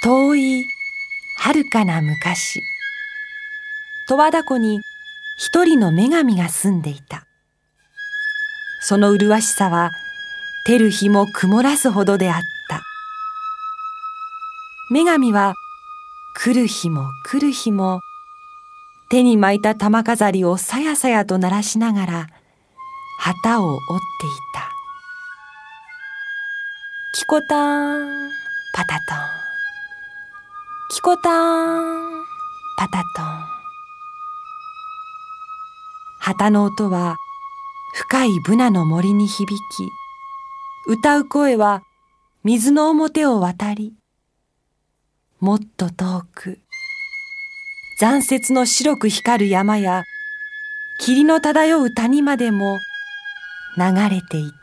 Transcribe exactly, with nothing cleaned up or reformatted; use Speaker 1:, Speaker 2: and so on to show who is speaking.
Speaker 1: 遠い遥かな昔、十和田湖に一人の女神が住んでいた。その麗しさは照る日も曇らすほどであった。女神は来る日も来る日も手に巻いた玉飾りをさやさやと鳴らしながら旗を折っていた。キコタンパタトン、キコタンパタトン。旗の音は深いブナの森に響き、歌う声は水の表を渡り、もっと遠く残雪の白く光る山や霧の漂う谷までも流れていた。